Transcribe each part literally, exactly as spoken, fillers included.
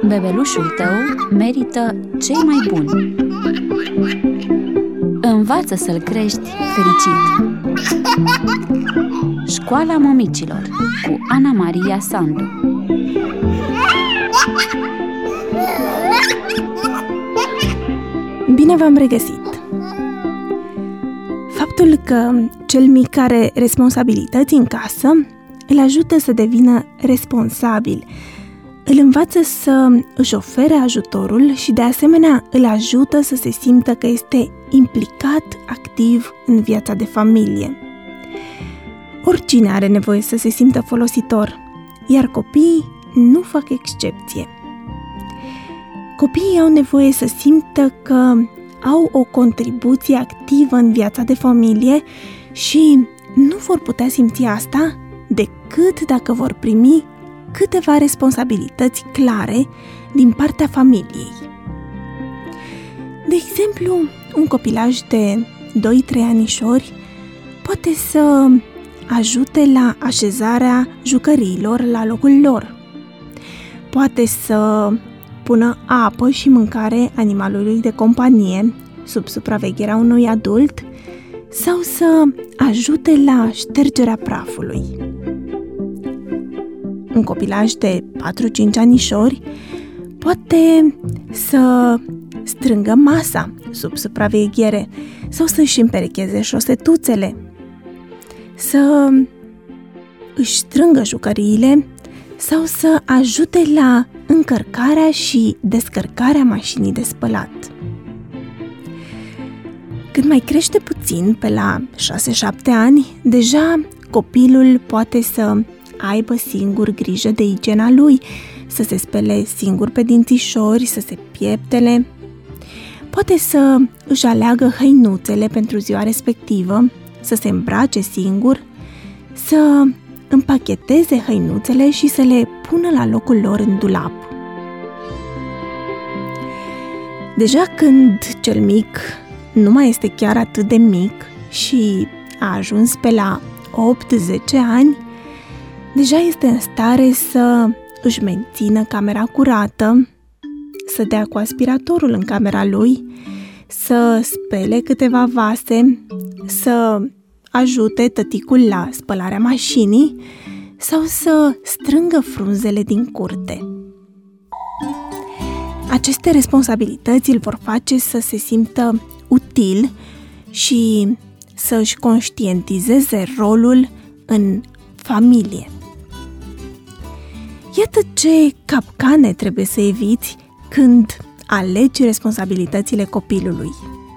Bebelușul tău merită cei mai buni. Învață să-l crești fericit. Școala Mămicilor cu Ana Maria Sandu. Bine v-am regăsit! Faptul că cel mic are responsabilități în casă îl ajută să devină responsabil, îl învață să își ofere ajutorul și de asemenea îl ajută să se simtă că este implicat activ în viața de familie. Oricine are nevoie să se simtă folositor, iar copiii nu fac excepție. Copiii au nevoie să simtă că au o contribuție activă în viața de familie și nu vor putea simți asta decât dacă vor primi câteva responsabilități clare din partea familiei. De exemplu, un copilaj de doi trei anișori poate să ajute la așezarea jucăriilor la locul lor. Poate să pună apă și mâncare animalului de companie sub supravegherea unui adult sau să ajute la ștergerea prafului. Un copilaj de patru cinci anișori poate să strângă masa sub supraveghere sau să-și împerecheze șosetuțele, să își strângă jucăriile sau să ajute la încărcarea și descărcarea mașinii de spălat. Când mai crește puțin, pe la șase șapte ani, deja copilul poate să aibă singur grijă de igiena lui, să se spele singur pe dințișori, să se pieptele. Poate să își aleagă hăinuțele pentru ziua respectivă, să se îmbrace singur, să împacheteze hăinuțele și să le pună la locul lor în dulap. Deja când cel mic nu mai este chiar atât de mic și a ajuns pe la opt zece ani, deja este în stare să își mențină camera curată, să dea cu aspiratorul în camera lui, să spele câteva vase, să ajute tăticul la spălarea mașinii sau să strângă frunzele din curte. Aceste responsabilități îl vor face să se simtă util și să își conștientizeze rolul în familie. Iată ce capcane trebuie să eviți când alegi responsabilitățile copilului.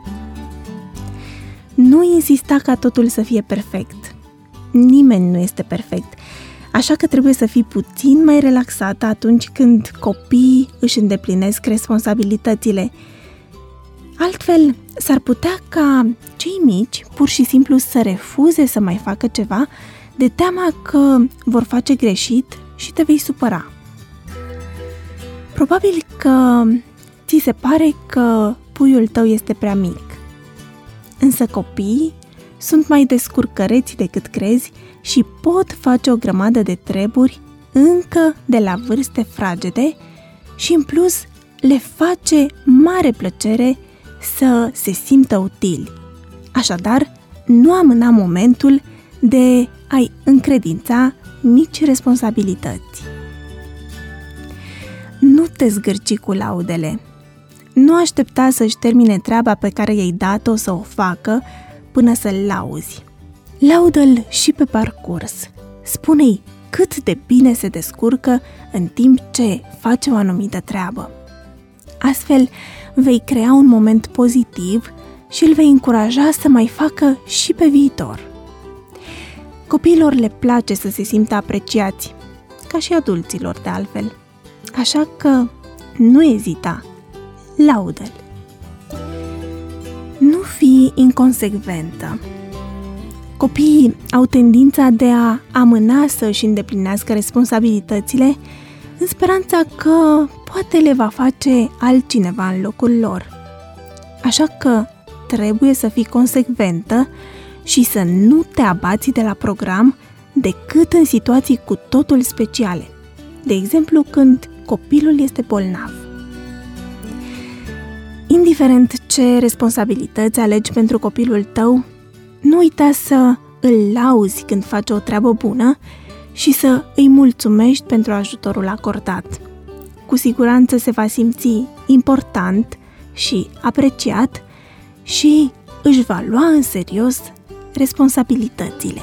Nu insista ca totul să fie perfect. Nimeni nu este perfect, așa că trebuie să fii puțin mai relaxată atunci când copiii își îndeplinesc responsabilitățile. Altfel, s-ar putea ca cei mici pur și simplu să refuze să mai facă ceva de teama că vor face greșit și te vei supăra. Probabil că ți se pare că puiul tău este prea mic. Însă copiii sunt mai descurcăreți decât crezi și pot face o grămadă de treburi încă de la vârste fragede și în plus le face mare plăcere să se simtă utili. Așadar, nu amâna momentul de a-i încredința mici responsabilități. Nu te zgârci cu laudele. Nu aștepta să-și termine treaba pe care i-ai dat-o să o facă până să-l lauzi. Laudă-l și pe parcurs. Spune-i cât de bine se descurcă în timp ce face o anumită treabă. Astfel, vei crea un moment pozitiv și îl vei încuraja să mai facă și pe viitor. Copiilor le place să se simtă apreciați, ca și adulților de altfel. Așa că nu ezita, laudă-l. Nu fi inconsecventă. Copiii au tendința de a amâna să își îndeplinească responsabilitățile în speranța că poate le va face altcineva în locul lor. Așa că trebuie să fii consecventă și să nu te abați de la program decât în situații cu totul speciale. De exemplu, când copilul este bolnav. Indiferent ce responsabilități alegi pentru copilul tău, nu uita să îl lauzi când face o treabă bună și să îi mulțumești pentru ajutorul acordat. Cu siguranță se va simți important și apreciat și își va lua în serios responsabilitățile.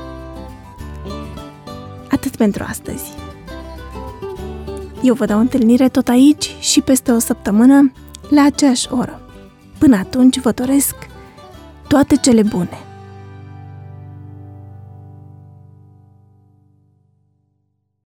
Atât pentru astăzi. Eu vă dau întâlnire tot aici și peste o săptămână la aceeași oră. Până atunci vă doresc toate cele bune!